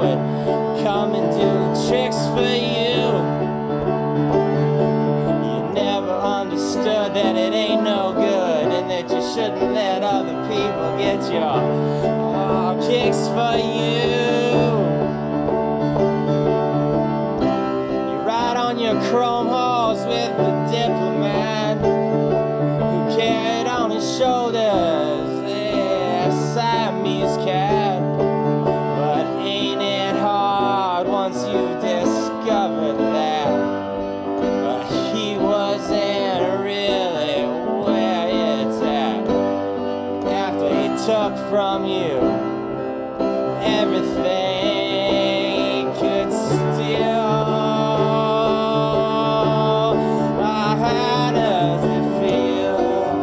would come and do tricks for you. You never understood that it ain't no good, and that you shouldn't let other people get your kicks for you. You ride on your chrome horse with the diplomat who carried on his shoulders a Siamese cat. But ain't it hard once you've discovered that he wasn't really where it's at, after he took from you everything he could steal? How does it feel?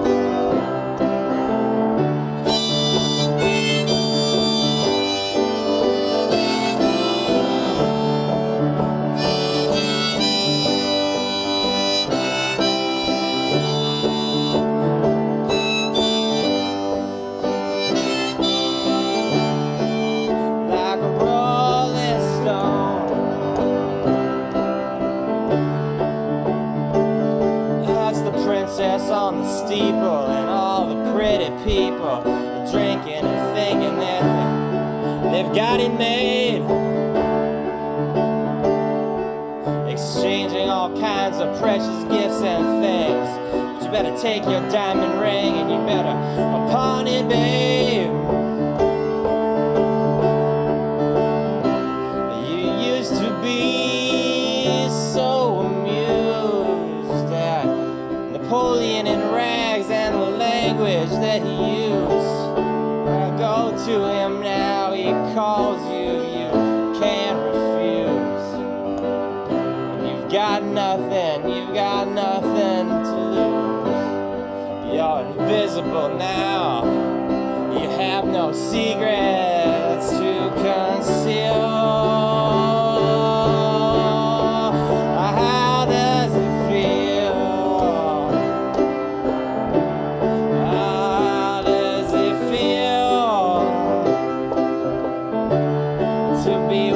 Like a rolling stone, that's the princess on the steeple, and all the pretty people drinking and thinking that they've got it made, exchanging all kinds of precious gifts and things. But you better take your diamond ring and you better pawn it, babe. You used to be so amused at Napoleon in rags and the language that he used. Well, go to him now, he calls you, you can't refuse. You've got nothing to lose. You're invisible now, you have no secrets to conceal. How does it feel? How does it feel to be